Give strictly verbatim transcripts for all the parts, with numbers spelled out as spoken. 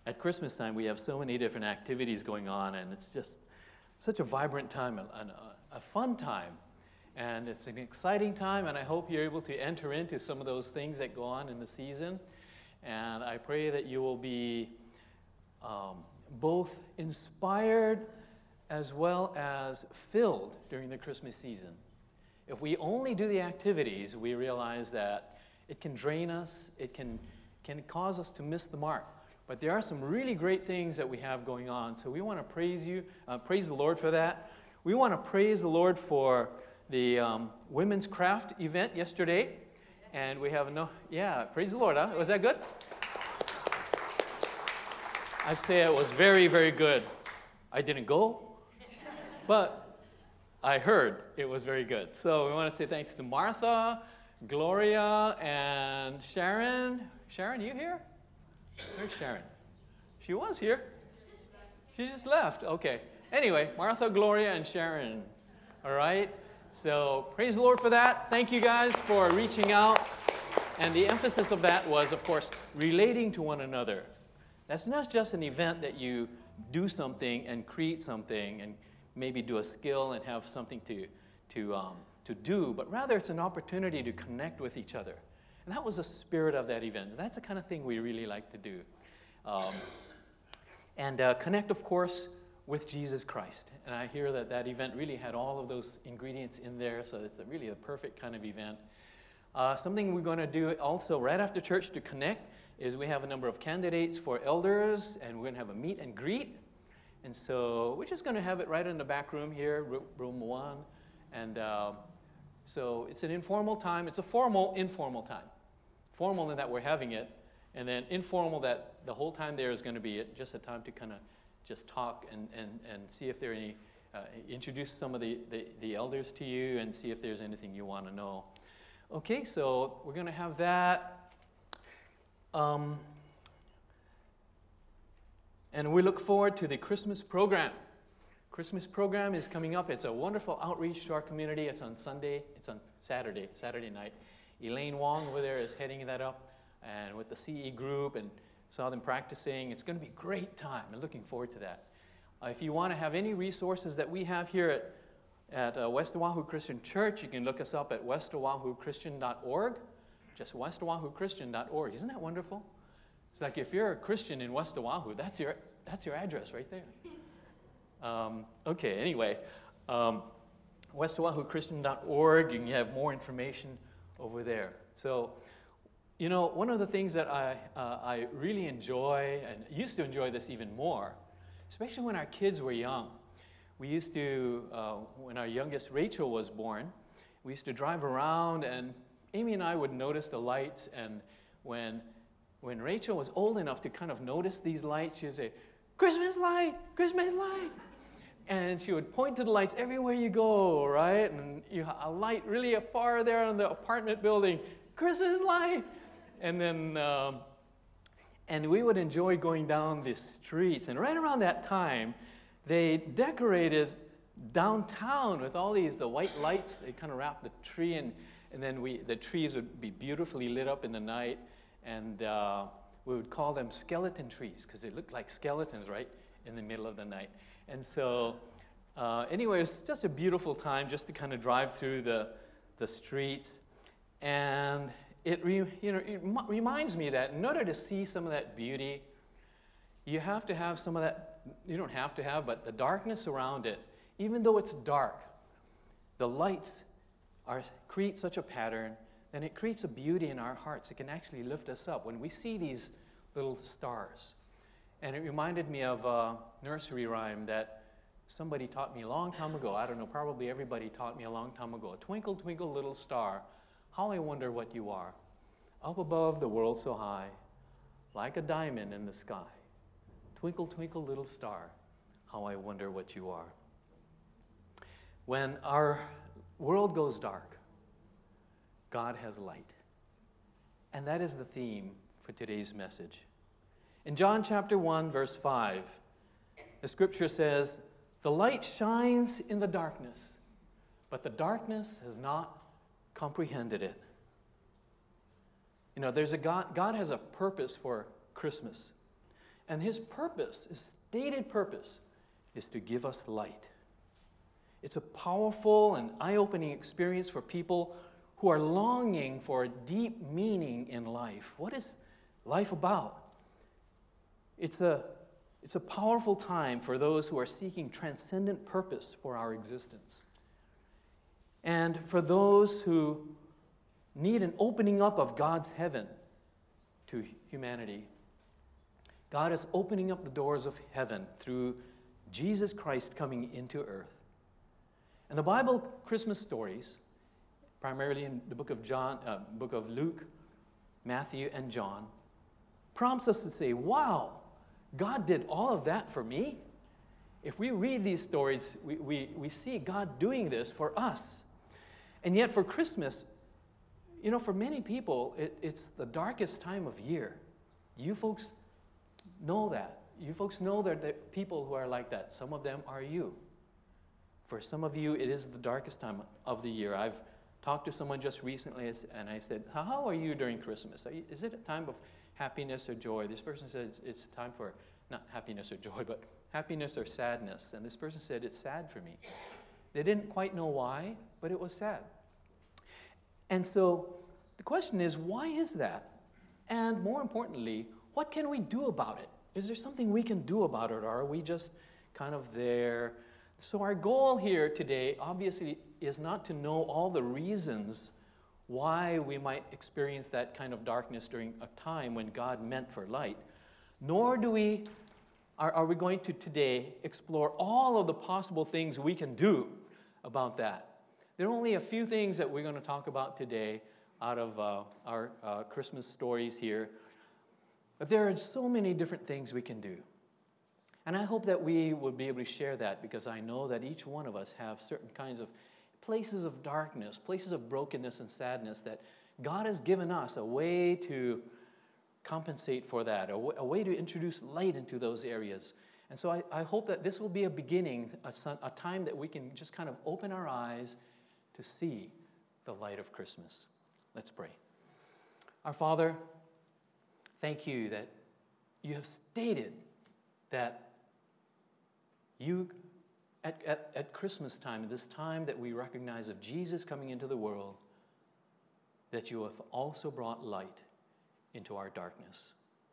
At Christmas time, we have so many different activities going on, and it's just such a vibrant time, a, a, a fun time. And it's an exciting time, and I hope you're able to enter into some of those things that go on in the season. And I pray that you will be um, both inspired as well as filled during the Christmas season. If we only do the activities, we realize that it can drain us, it can, can cause us to miss the mark. But there are some really great things that we have going on, so we want to praise you, uh, praise the Lord for that. We want to praise the Lord for the um, women's craft event yesterday, and we have no, yeah, praise the Lord, huh? Was that good? I'd say it was very, very good. I didn't go, but I heard it was very good. So we want to say thanks to Martha, Gloria, and Sharon. Sharon, you here? Where's Sharon? She was here. She just left. Okay. Anyway, Martha, Gloria, and Sharon. All right? So praise the Lord for that. Thank you guys for reaching out. And the emphasis of that was, of course, relating to one another. That's not just an event that you do something and create something and maybe do a skill and have something to, to, um, to do, but rather it's an opportunity to connect with each other. And that was the spirit of that event. That's the kind of thing we really like to do. Um, and uh, connect, of course, with Jesus Christ. And I hear that that event really had all of those ingredients in there, so it's a really a perfect kind of event. Uh, something we're going to do also right after church to connect is we have a number of candidates for elders, and we're going to have a meet and greet. And so we're just going to have it right in the back room here, room one. And uh, so it's an informal time. It's a formal, informal time. Formal in that we're having it, and then informal that the whole time there is going to be just a time to kind of just talk and, and, and see if there are any, uh, introduce some of the, the, the elders to you and see if there's anything you want to know. Okay, so we're going to have that. Um, and we look forward to the Christmas program. Christmas program is coming up. It's a wonderful outreach to our community. It's on Sunday. It's on Saturday, Saturday night. Elaine Wong over there is heading that up, and with the C E group, and saw them practicing. It's going to be a great time. I'm looking forward to that. Uh, if you want to have any resources that we have here at, at uh, West Oahu Christian Church, you can look us up at west oahu christian dot org. Just west oahu christian dot org. Isn't that wonderful? It's like if you're a Christian in West Oahu, that's your, that's your address right there. Um, okay, anyway, um, west oahu christian dot org, you can have more information over there. So, you know, one of the things that I, uh, I really enjoy, and used to enjoy this even more, especially when our kids were young. We used to, uh, when our youngest Rachel was born, we used to drive around, and Amy and I would notice the lights, and when, when Rachel was old enough to kind of notice these lights, she would say, "Christmas light, Christmas light." And she would point to the lights everywhere you go, right? And you a light really far there on the apartment building, "Christmas light." And then, um, and we would enjoy going down the streets. And right around that time, they decorated downtown with all these, the white lights. They kind of wrapped the tree, and, and then we, the trees would be beautifully lit up in the night. And uh, we would call them skeleton trees because they looked like skeletons right in the middle of the night. And so, uh, anyway, it was just a beautiful time just to kind of drive through the, the streets. And it, re, you know, it m- reminds me that in order to see some of that beauty, you have to have some of that, you don't have to have, but the darkness around it, even though it's dark, the lights are, create such a pattern, then it creates a beauty in our hearts. It can actually lift us up when we see these little stars. And it reminded me of a nursery rhyme that somebody taught me a long time ago. I don't know, probably everybody taught me a long time ago. "Twinkle, twinkle, little star, how I wonder what you are. Up above the world so high, like a diamond in the sky. Twinkle, twinkle, little star, how I wonder what you are." When our world goes dark, God has light. And that is the theme for today's message. In John chapter one, verse five, the scripture says, "The light shines in the darkness, but the darkness has not comprehended it." You know, there's a God, God has a purpose for Christmas. And his purpose, his stated purpose, is to give us light. It's a powerful and eye-opening experience for people who are longing for a deep meaning in life. What is life about? It's a, it's a powerful time for those who are seeking transcendent purpose for our existence. And for those who need an opening up of God's heaven to humanity. God is opening up the doors of heaven through Jesus Christ coming into earth. And the Bible Christmas stories, primarily in the book of John, uh, book of Luke, Matthew, and John, prompts us to say, wow, God did all of that for me? If we read these stories, we, we, we see God doing this for us. And yet for Christmas, you know, for many people, it, it's the darkest time of year. You folks know that. You folks know that there are people who are like that. Some of them are you. For some of you, it is the darkest time of the year. I've talked to someone just recently, and I said, how are you during Christmas? Are you, is it a time of happiness or joy? This person said it's, it's time for, not happiness or joy, but happiness or sadness. And this person said, it's sad for me. They didn't quite know why, but it was sad. And so the question is, why is that? And more importantly, what can we do about it? Is there something we can do about it, or are we just kind of there? So our goal here today, obviously, is not to know all the reasons why we might experience that kind of darkness during a time when God meant for light, nor do we, are, are we going to today explore all of the possible things we can do about that. There are only a few things that we're going to talk about today out of uh, our uh, Christmas stories here, but there are so many different things we can do. And I hope that we will be able to share that, because I know that each one of us have certain kinds of places of darkness, places of brokenness and sadness that God has given us a way to compensate for that, a, w- a way to introduce light into those areas. And so I, I hope that this will be a beginning, a, a time that we can just kind of open our eyes to see the light of Christmas. Let's pray. Our Father, thank you that you have stated that you, at, at, at Christmas time, this time that we recognize of Jesus coming into the world, that you have also brought light into our darkness.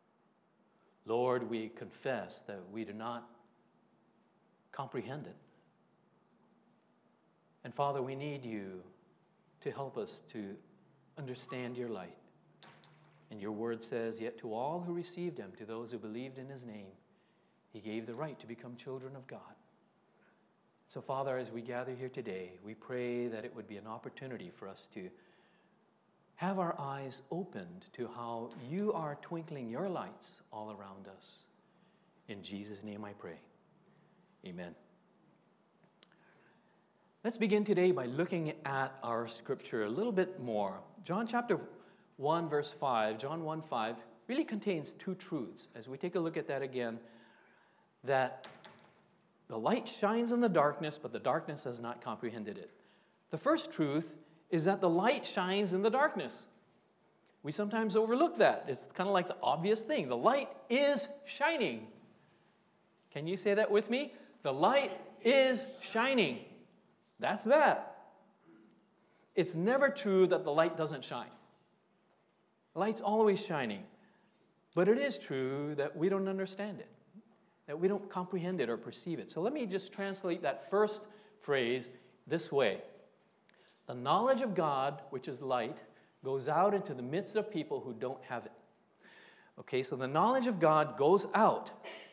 Lord, we confess that we do not comprehend it. And Father, we need you to help us to understand your light. And your word says, yet to all who received him, to those who believed in his name, he gave the right to become children of God. So, Father, as we gather here today, we pray that it would be an opportunity for us to have our eyes opened to how you are twinkling your lights all around us. In Jesus' name I pray. Amen. Let's begin today by looking at our scripture a little bit more. John chapter one, verse five, John one five, really contains two truths. As we take a look at that again, that the light shines in the darkness, but the darkness has not comprehended it. The first truth is that the light shines in the darkness. We sometimes overlook that. It's kind of like the obvious thing. The light is shining. Can you say that with me? The light is shining. That's that. It's never true that the light doesn't shine. The light's always shining. But it is true that we don't understand it, that we don't comprehend it or perceive it. So let me just translate that first phrase this way. The knowledge of God, which is light, goes out into the midst of people who don't have it. Okay, so the knowledge of God goes out.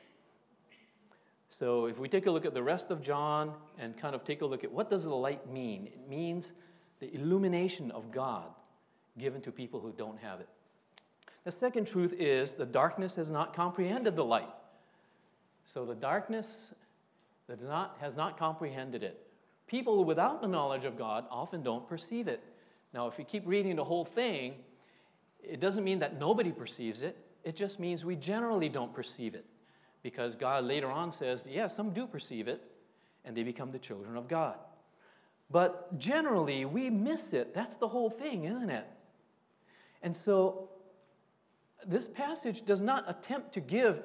So if we take a look at the rest of John and kind of take a look at what does the light mean? It means the illumination of God given to people who don't have it. The second truth is the darkness has not comprehended the light. So the darkness that does not, has not comprehended it. People without the knowledge of God often don't perceive it. Now, if you keep reading the whole thing, it doesn't mean that nobody perceives it. It just means we generally don't perceive it. Because God later on says, yes, yeah, some do perceive it, and they become the children of God. But generally, we miss it. That's the whole thing, isn't it? And so, this passage does not attempt to give a,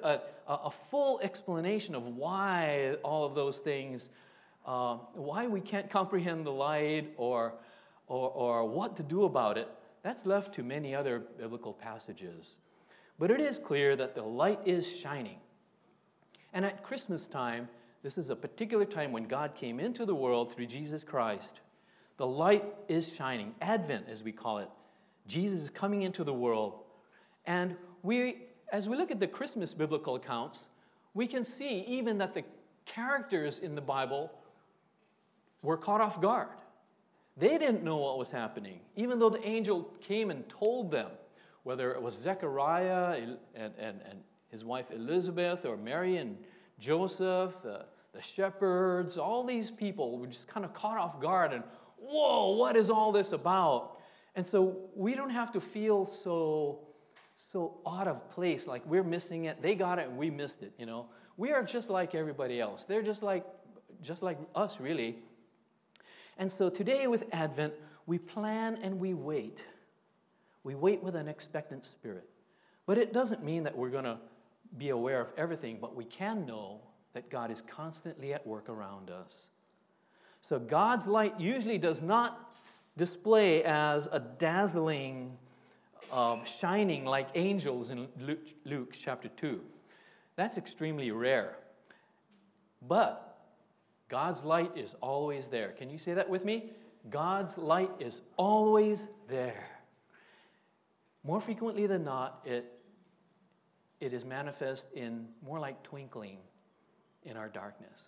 a, a full explanation of why all of those things, uh, why we can't comprehend the light or, or, or what to do about it, that's left to many other biblical passages. But it is clear that the light is shining. And at Christmas time, this is a particular time when God came into the world through Jesus Christ. The light is shining. Advent, as we call it. Jesus is coming into the world. And we, as we look at the Christmas biblical accounts, we can see even that the characters in the Bible were caught off guard. They didn't know what was happening, even though the angel came and told them, whether it was Zechariah and, and, and his wife Elizabeth, or Mary and Joseph, the, the shepherds, all these people were just kind of caught off guard and, whoa, what is all this about? And so we don't have to feel so, so out of place, like we're missing it. They got it and we missed it, you know. We are just like everybody else. They're just like, just like us, really. And so today with Advent, we plan and we wait. We wait with an expectant spirit. But it doesn't mean that we're going to be aware of everything, but we can know that God is constantly at work around us. So God's light usually does not display as a dazzling, uh, shining like angels in Luke, Luke chapter two. That's extremely rare. But God's light is always there. Can you say that with me? God's light is always there. More frequently than not, it, it is manifest in more like twinkling in our darkness,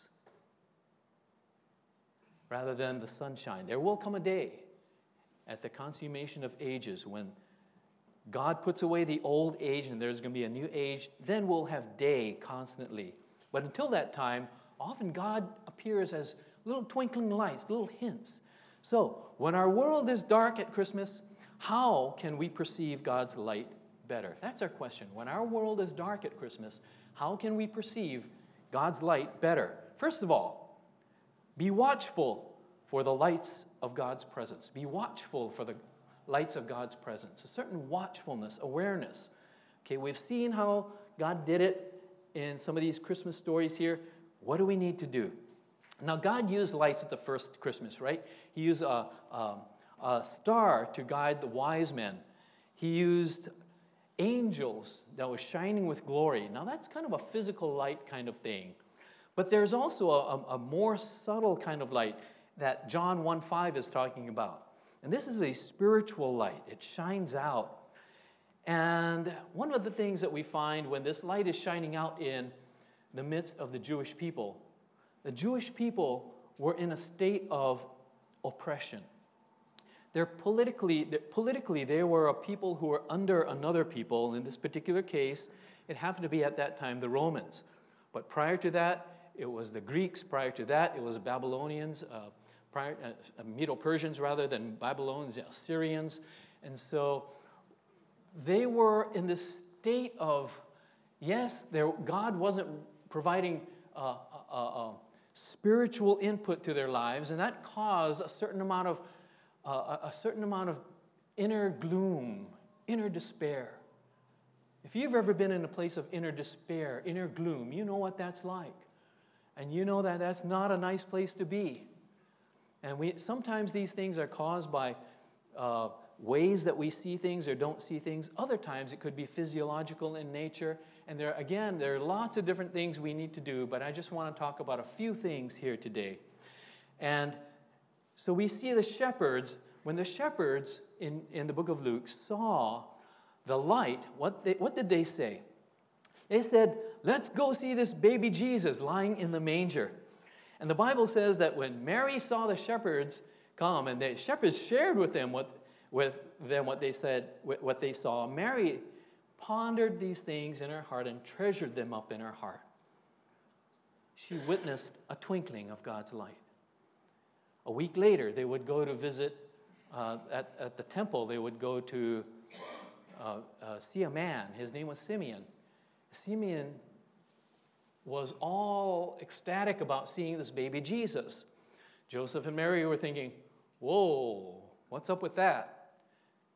rather than the sunshine. There will come a day at the consummation of ages when God puts away the old age and there's going to be a new age. Then we'll have day constantly. But until that time, often God appears as little twinkling lights, little hints. So when our world is dark at Christmas, how can we perceive God's light better? That's our question. When our world is dark at Christmas, how can we perceive God's light better? First of all, be watchful for the lights of God's presence. Be watchful for the lights of God's presence. A certain watchfulness, awareness. Okay, we've seen how God did it in some of these Christmas stories here. What do we need to do? Now, God used lights at the first Christmas, right? He used a, a, a star to guide the wise men. He used angels that was shining with glory. Now, that's kind of a physical light kind of thing. But there's also a, a, a more subtle kind of light that John one five is talking about. And this is a spiritual light. It shines out. And one of the things that we find when this light is shining out in the midst of the Jewish people, the Jewish people were in a state of oppression. They're politically, they're, politically, they were a people who were under another people. In this particular case, it happened to be at that time the Romans. But prior to that, it was the Greeks. Prior to that, it was the Babylonians, uh, prior, uh, Medo-Persians rather than Babylonians, the Assyrians. And so they were in this state of, yes, there, God wasn't providing uh, uh, uh, spiritual input to their lives, and that caused a certain amount of uh, a certain amount of inner gloom, inner despair. If you've ever been in a place of inner despair, inner gloom, you know what that's like, and you know that that's not a nice place to be. And we sometimes these things are caused by uh, ways that we see things or don't see things. Other times it could be physiological in nature. And there, again, there are lots of different things we need to do, but I just want to talk about a few things here today. And so we see the shepherds, when the shepherds in, in the book of Luke saw the light, what, they, what did they say? They said, let's go see this baby Jesus lying in the manger. And the Bible says that when Mary saw the shepherds come, and the shepherds shared with them what, with them what they said, what they saw, Mary pondered these things in her heart and treasured them up in her heart. She witnessed a twinkling of God's light. A week later, they would go to visit uh, at, at the temple. They would go to uh, uh, see a man. His name was Simeon. Simeon was all ecstatic about seeing this baby Jesus. Joseph and Mary were thinking, whoa, what's up with that?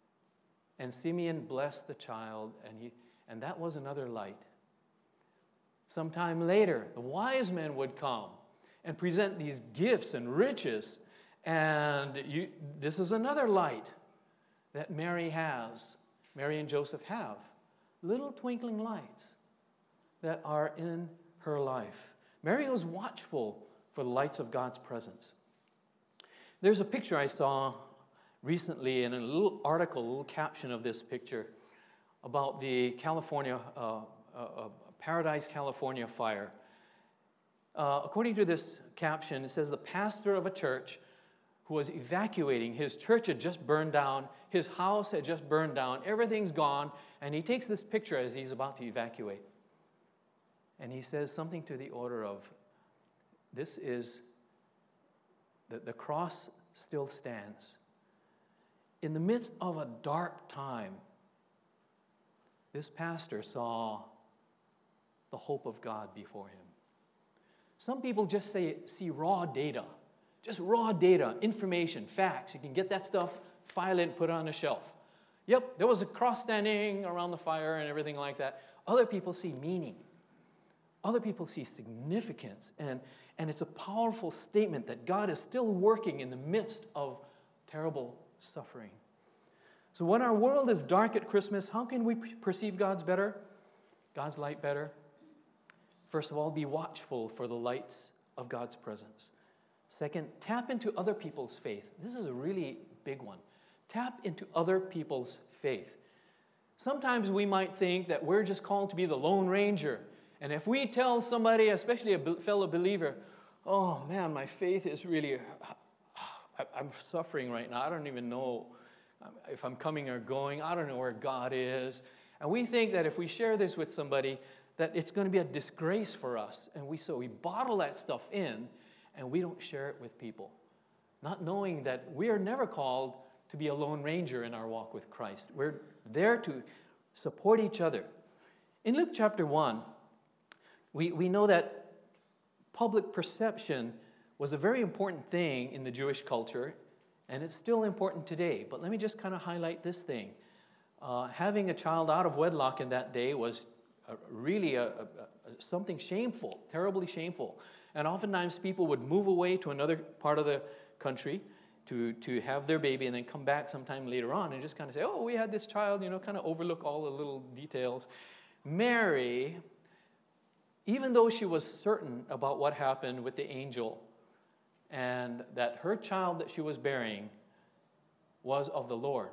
And Simeon blessed the child, and he, and that was another light. Sometime later, the wise men would come and present these gifts and riches. And you, this is another light that Mary has, Mary and Joseph have. Little twinkling lights that are in her life. Mary was watchful for the lights of God's presence. There's a picture I saw recently in a little article, a little caption of this picture about the California, uh, uh, uh, Paradise, California fire. Uh, according to this caption, it says the pastor of a church who was evacuating, his church had just burned down, his house had just burned down, everything's gone, and he takes this picture as he's about to evacuate. And he says something to the order of, this is, the, the cross still stands. In the midst of a dark time, this pastor saw the hope of God before him. Some people just say, see raw data, just raw data, information, facts. You can get that stuff, file it, and put it on a shelf. Yep, there was a cross standing around the fire and everything like that. Other people see meaning. Other people see significance. And, and it's a powerful statement that God is still working in the midst of terrible suffering. So when our world is dark at Christmas, how can we perceive God's better? God's light better? First of all, be watchful for the lights of God's presence. Second, tap into other people's faith. This is a really big one. Tap into other people's faith. Sometimes we might think that we're just called to be the Lone Ranger. And if we tell somebody, especially a fellow believer, oh man, my faith is really, I'm suffering right now. I don't even know if I'm coming or going. I don't know where God is. And we think that if we share this with somebody, that it's going to be a disgrace for us. And we so we bottle that stuff in, and we don't share it with people, not knowing that we are never called to be a lone ranger in our walk with Christ. We're there to support each other. In Luke chapter one, we, we know that public perception was a very important thing in the Jewish culture, and it's still important today. But let me just kind of highlight this thing. Uh, having a child out of wedlock in that day was a, really a, a, a, something shameful, terribly shameful. And oftentimes people would move away to another part of the country to, to have their baby and then come back sometime later on and just kind of say, oh, we had this child, you know, kind of overlook all the little details. Mary, even though she was certain about what happened with the angel and that her child that she was bearing was of the Lord,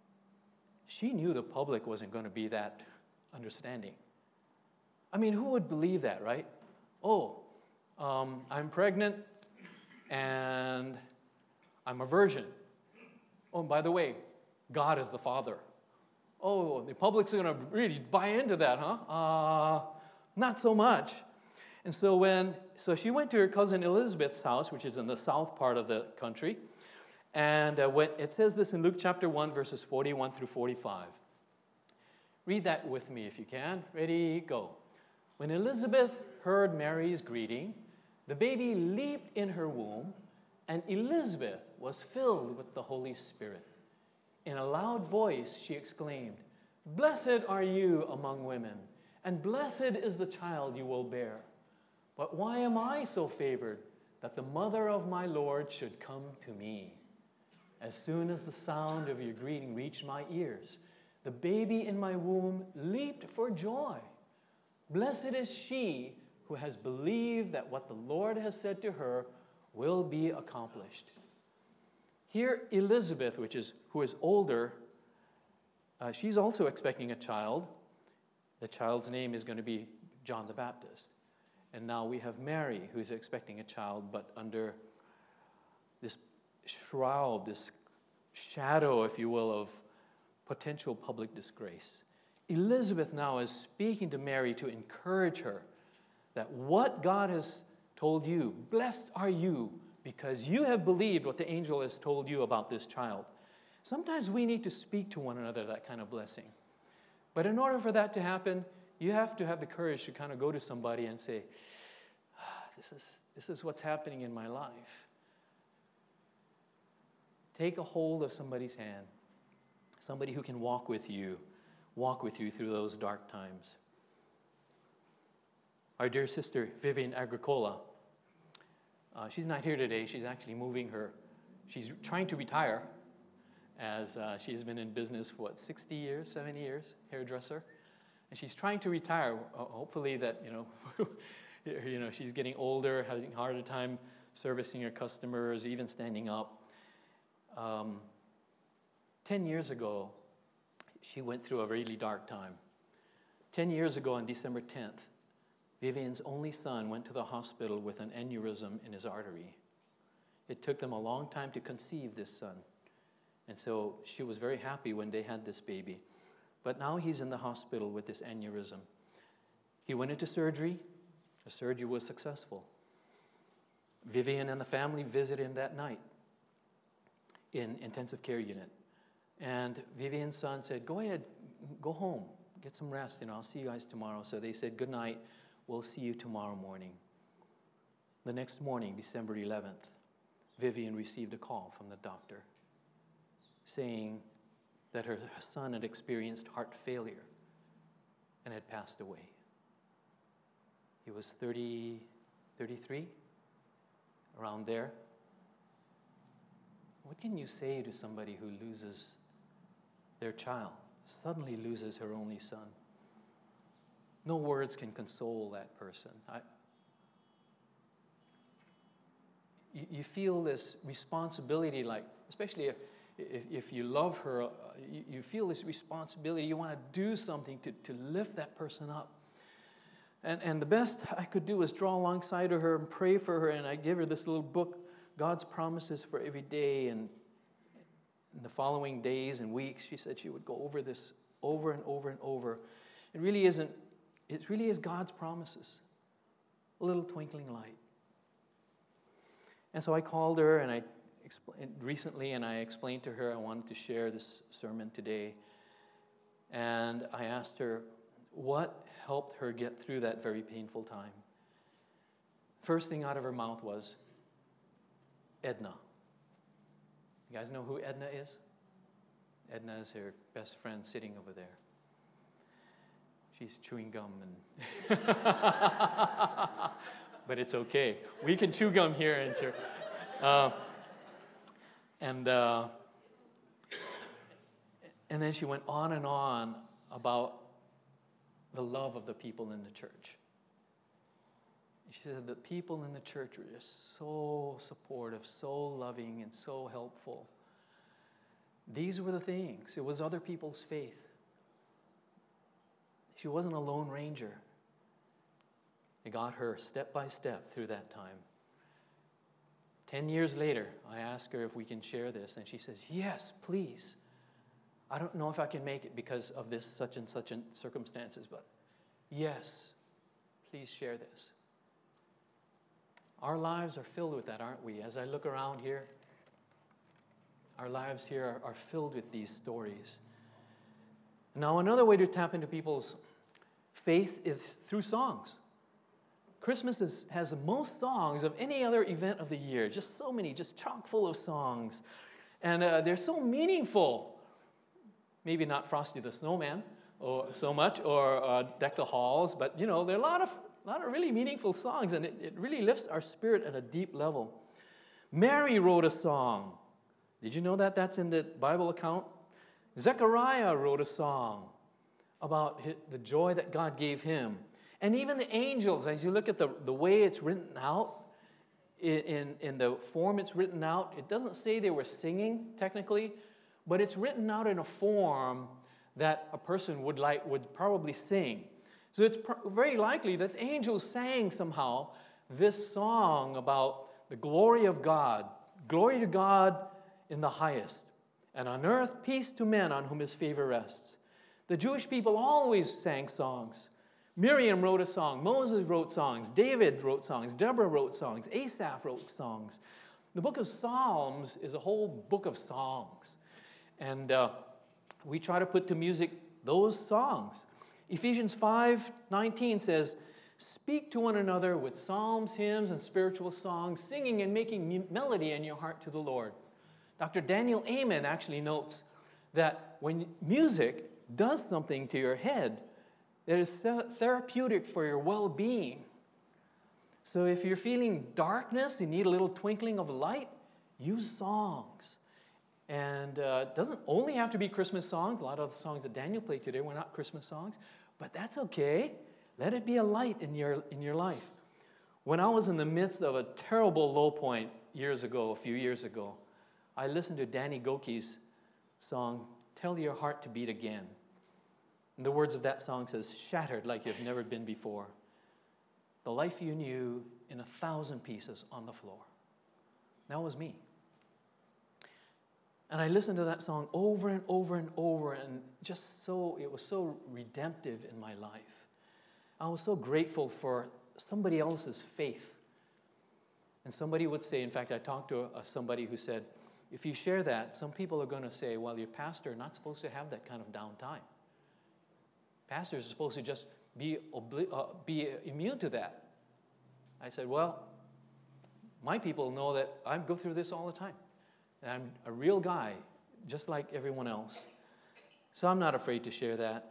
she knew the public wasn't going to be that understanding. I mean, who would believe that, right? Oh, um, I'm pregnant and I'm a virgin. Oh, and by the way, God is the Father. Oh, the public's going to really buy into that, huh? Uh, not so much. And so when, so she went to her cousin Elizabeth's house, which is in the south part of the country. And uh, when, it says this in Luke chapter one, verses forty-one through forty-five. Read that with me if you can. Ready, go. When Elizabeth heard Mary's greeting, the baby leaped in her womb, and Elizabeth was filled with the Holy Spirit. In a loud voice, she exclaimed, "Blessed are you among women, and blessed is the child you will bear. But why am I so favored that the mother of my Lord should come to me? As soon as the sound of your greeting reached my ears, the baby in my womb leaped for joy. Blessed is she who has believed that what the Lord has said to her will be accomplished." Here, Elizabeth, which is who is older, uh, she's also expecting a child. The child's name is going to be John the Baptist. And now we have Mary, who's expecting a child, but under this shroud, this shadow, if you will, of potential public disgrace. Elizabeth now is speaking to Mary to encourage her that what God has told you, blessed are you because you have believed what the angel has told you about this child. Sometimes we need to speak to one another that kind of blessing. But in order for that to happen, you have to have the courage to kind of go to somebody and say, ah, this is, this is what's happening in my life. Take a hold of somebody's hand, somebody who can walk with you, walk with you through those dark times. our dear sister, Vivian Agricola. Uh, she's not here today. She's actually moving her. She's trying to retire, as uh, she's been in business for, what, sixty years, seventy years, hairdresser. And she's trying to retire. Uh, hopefully that, you know, you know, she's getting older, having a harder time servicing her customers, even standing up. Um, ten years ago, she went through a really dark time. Ten years ago, on December tenth, Vivian's only son went to the hospital with an aneurysm in his artery. It took them a long time to conceive this son. And so she was very happy when they had this baby. But now he's in the hospital with this aneurysm. He went into surgery. The surgery was successful. Vivian and the family visited him that night in intensive care unit. And Vivian's son said, go ahead, go home, get some rest, and I'll see you guys tomorrow. So they said, good night. We'll see you tomorrow morning. The next morning, December eleventh, Vivian received a call from the doctor saying that her son had experienced heart failure and had passed away. He was thirty, thirty-three, around there. What can you say to somebody who loses their child, suddenly loses her only son? No words can console that person. I, you, you feel this responsibility, like, especially if, if, if you love her, uh, you, you feel this responsibility. You want to do something to, to lift that person up. And, and the best I could do was draw alongside of her and pray for her, and I gave her this little book, God's Promises for Every Day. And in the following days and weeks, she said she would go over this over and over and over. It really isn't It really is God's promises, a little twinkling light. And so I called her and I explained recently, and I explained to her I wanted to share this sermon today. And I asked her what helped her get through that very painful time. First thing out of her mouth was, Edna. You guys know who Edna is? Edna is her best friend sitting over there. She's chewing gum, and but it's okay. We can chew gum here in church. Uh, and uh, and then she went on and on about the love of the people in the church. She said the people in the church were just so supportive, so loving, and so helpful. These were the things. It was other people's faith. She wasn't a lone ranger. It got her step by step through that time. Ten years later, I asked her if we can share this, and she says, yes, please. I don't know if I can make it because of this such and such circumstances, but yes, please share this. Our lives are filled with that, aren't we? As I look around here, our lives here are, are filled with these stories. Now, another way to tap into people's faith is through songs. Christmas is, has the most songs of any other event of the year. Just so many, just chock full of songs. And uh, they're so meaningful. Maybe not Frosty the Snowman or so much, or uh, Deck the Halls, but, you know, there are a lot of, a lot of really meaningful songs, and it, it really lifts our spirit at a deep level. Mary wrote a song. Did you know that that's in the Bible account? Zechariah wrote a song about his, the joy that God gave him. And even the angels, as you look at the, the way it's written out, in, in, in the form it's written out, it doesn't say they were singing, technically, but it's written out in a form that a person would like would probably sing. So it's pr- very likely that the angels sang somehow this song about the glory of God, glory to God in the highest, and on earth peace to men on whom his favor rests. The Jewish people always sang songs. Miriam wrote a song, Moses wrote songs, David wrote songs, Deborah wrote songs, Asaph wrote songs. The book of Psalms is a whole book of songs. And uh, we try to put to music those songs. Ephesians five nineteen says, speak to one another with psalms, hymns, and spiritual songs, singing and making melody in your heart to the Lord. Doctor Daniel Amen actually notes that when music does something to your head that is therapeutic for your well-being, So if you're feeling darkness, you need a little twinkling of light, use songs. And uh, it doesn't only have to be Christmas songs. A lot of the songs that Daniel played today were not Christmas songs, but that's okay. Let it be a light in your, in your life. When I was in the midst of a terrible low point years ago, a few years ago, I listened to Danny Gokey's song, Tell Your Heart to Beat Again. And the words of that song says, shattered like you've never been before. The life you knew in a thousand pieces on the floor. That was me. And I listened to that song over and over and over, and just so, it was so redemptive in my life. I was so grateful for somebody else's faith. And somebody would say, in fact, I talked to a, somebody who said, if you share that, some people are going to say, well, your pastor is not supposed to have that kind of downtime. Pastors are supposed to just be, obli- uh, be immune to that. I said, well, my people know that I go through this all the time. And I'm a real guy, just like everyone else. So I'm not afraid to share that.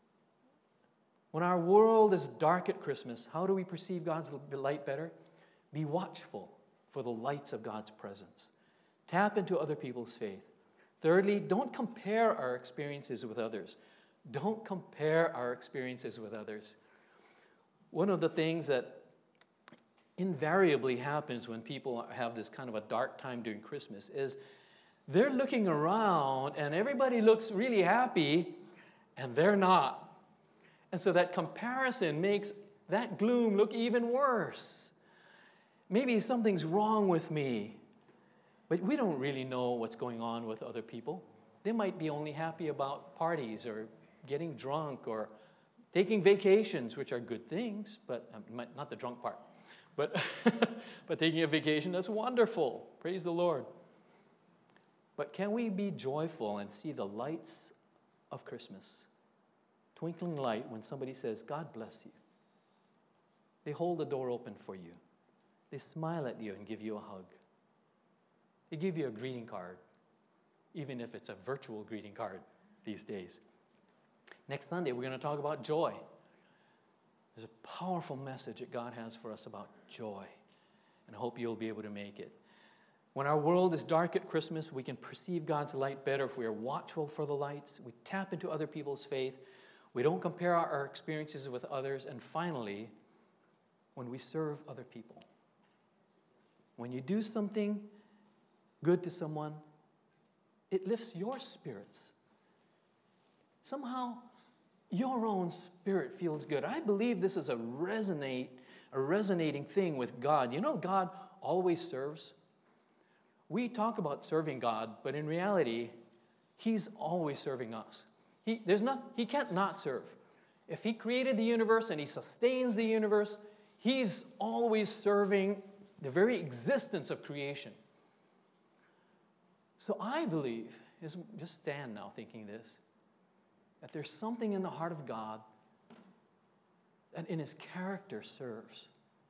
When our world is dark at Christmas, how do we perceive God's light better? Be watchful for the lights of God's presence. Tap into other people's faith. Thirdly, don't compare our experiences with others. Don't compare our experiences with others. One of the things that invariably happens when people have this kind of a dark time during Christmas is they're looking around and everybody looks really happy and they're not. And so that comparison makes that gloom look even worse. Maybe something's wrong with me, but we don't really know what's going on with other people. They might be only happy about parties or getting drunk or taking vacations, which are good things, but um, not the drunk part. But, but taking a vacation, that's wonderful. Praise the Lord. But can we be joyful and see the lights of Christmas? Twinkling light when somebody says, God bless you. They hold the door open for you. They smile at you and give you a hug. They give you a greeting card, even if it's a virtual greeting card these days. Next Sunday, we're going to talk about joy. There's a powerful message that God has for us about joy, and I hope you'll be able to make it. When our world is dark at Christmas, we can perceive God's light better if we are watchful for the lights. We tap into other people's faith. We don't compare our, our experiences with others. And finally, when we serve other people. When you do something good to someone, it lifts your spirits. Somehow, your own spirit feels good. I believe this is a resonate, a resonating thing with God. You know, God always serves. We talk about serving God, but in reality, He's always serving us. He, there's not, he can't not serve. If He created the universe and He sustains the universe, He's always serving the very existence of creation. So I believe, just stand now thinking this, that there's something in the heart of God that in His character serves.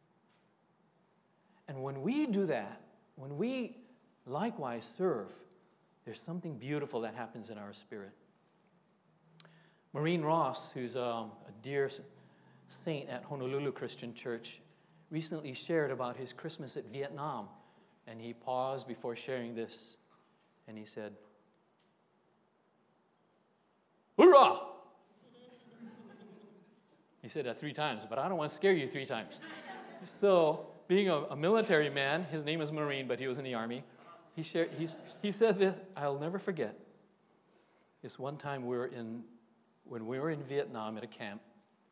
And when we do that, when we likewise serve, there's something beautiful that happens in our spirit. Maureen Ross, who's um, a dear saint at Honolulu Christian Church, recently shared about his Christmas at Vietnam. And he paused before sharing this, and he said, "Hoorah!" He said that three times, but I don't want to scare you three times. So, being a, a military man, his name is Marine, but he was in the Army, he shared, he's, he said this, I'll never forget. This one time we were in, when we were in Vietnam at a camp,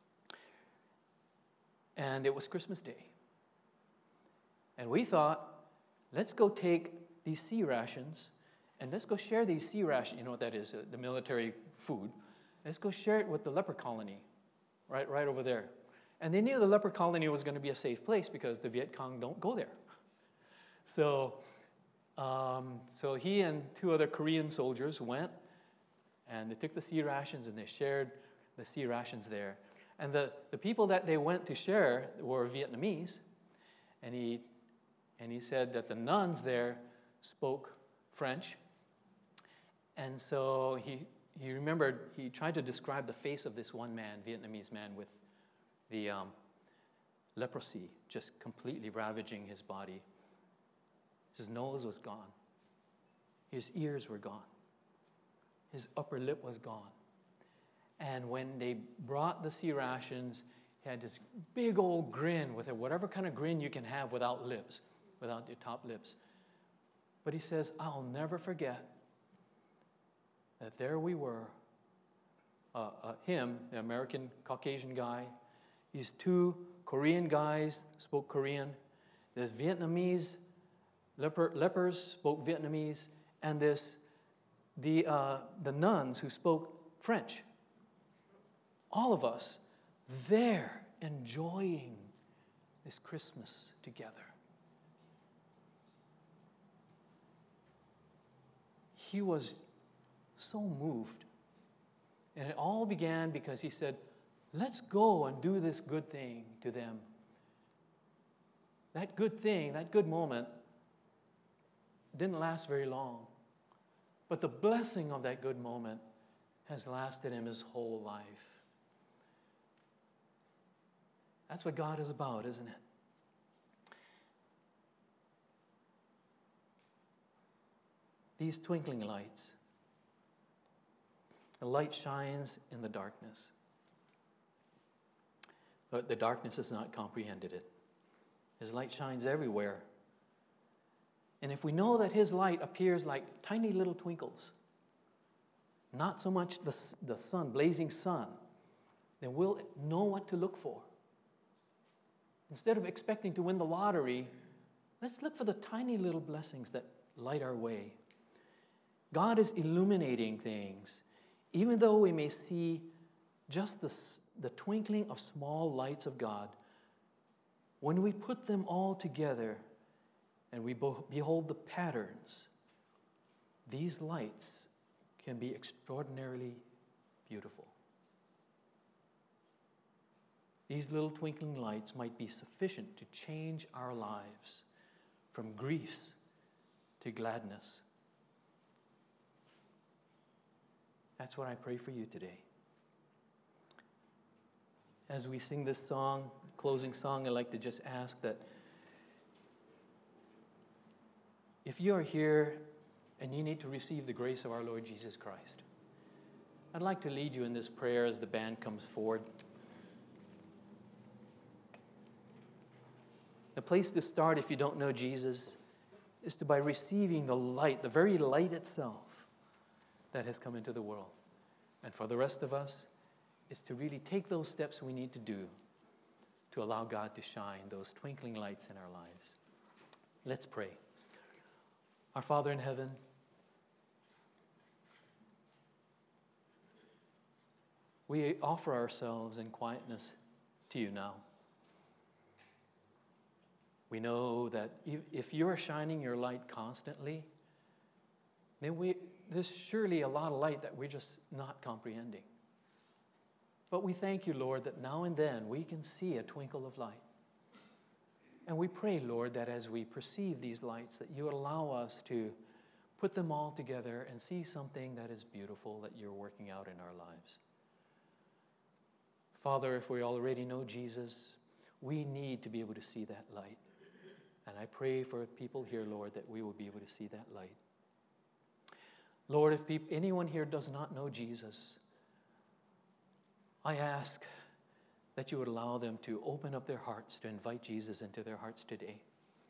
and it was Christmas Day. And we thought, let's go take these sea rations, and let's go share these sea rations. You know what that is, uh, the military food. Let's go share it with the leper colony, right, right over there. And they knew the leper colony was going to be a safe place because the Viet Cong don't go there. So, um, so he and two other Korean soldiers went, and they took the sea rations, and they shared the sea rations there. And the, the people that they went to share were Vietnamese, and he, and he said that the nuns there spoke French. And so he, he remembered, he tried to describe the face of this one man, Vietnamese man, with the um, leprosy just completely ravaging his body. His nose was gone. His ears were gone. His upper lip was gone. And when they brought the sea rations, he had this big old grin with it, whatever kind of grin you can have without lips, without your top lips. But he says, I'll never forget that there we were, uh, uh, him, the American Caucasian guy, these two Korean guys spoke Korean, this Vietnamese leper, lepers spoke Vietnamese, and this the uh, the nuns who spoke French. All of us there enjoying this Christmas together. He was so moved. And it all began because he said, let's go and do this good thing to them. That good thing, that good moment, didn't last very long. But the blessing of that good moment has lasted him his whole life. That's what God is about, isn't it? These twinkling lights. The light shines in the darkness. But the darkness has not comprehended it. His light shines everywhere. And if we know that his light appears like tiny little twinkles, not so much the, the sun, blazing sun, then we'll know what to look for. Instead of expecting to win the lottery, let's look for the tiny little blessings that light our way. God is illuminating things, even though we may see just the, the twinkling of small lights of God. When we put them all together and we behold the patterns, these lights can be extraordinarily beautiful. These little twinkling lights might be sufficient to change our lives from griefs to gladness. That's what I pray for you today. As we sing this song, closing song, I'd like to just ask that if you are here and you need to receive the grace of our Lord Jesus Christ, I'd like to lead you in this prayer as the band comes forward. The place to start, if you don't know Jesus, is to by receiving the light, the very light itself that has come into the world. And for the rest of us, is to really take those steps we need to do to allow God to shine those twinkling lights in our lives. Let's pray. Our Father in heaven, we offer ourselves in quietness to you now. We know that if you are shining your light constantly, then we, there's surely a lot of light that we're just not comprehending. But we thank you, Lord, that now and then we can see a twinkle of light. And we pray, Lord, that as we perceive these lights, that you would allow us to put them all together and see something that is beautiful that you're working out in our lives. Father, if we already know Jesus, we need to be able to see that light. And I pray for people here, Lord, that we will be able to see that light. Lord, if people, anyone here does not know Jesus, I ask that you would allow them to open up their hearts to invite Jesus into their hearts today.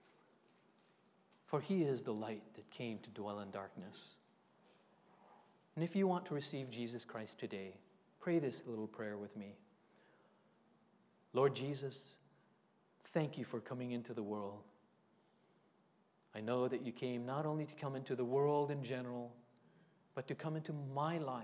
For he is the light that came to dwell in darkness. And if you want to receive Jesus Christ today, pray this little prayer with me. Lord Jesus, thank you for coming into the world. I know that you came not only to come into the world in general, but to come into my life.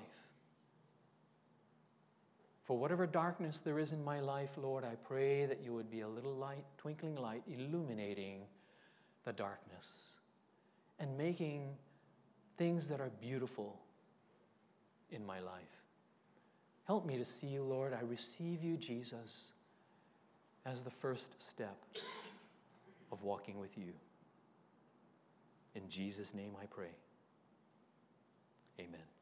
For whatever darkness there is in my life, Lord, I pray that you would be a little light, twinkling light, illuminating the darkness and making things that are beautiful in my life. Help me to see you, Lord. I receive you, Jesus, as the first step of walking with you. In Jesus' name I pray. Amen.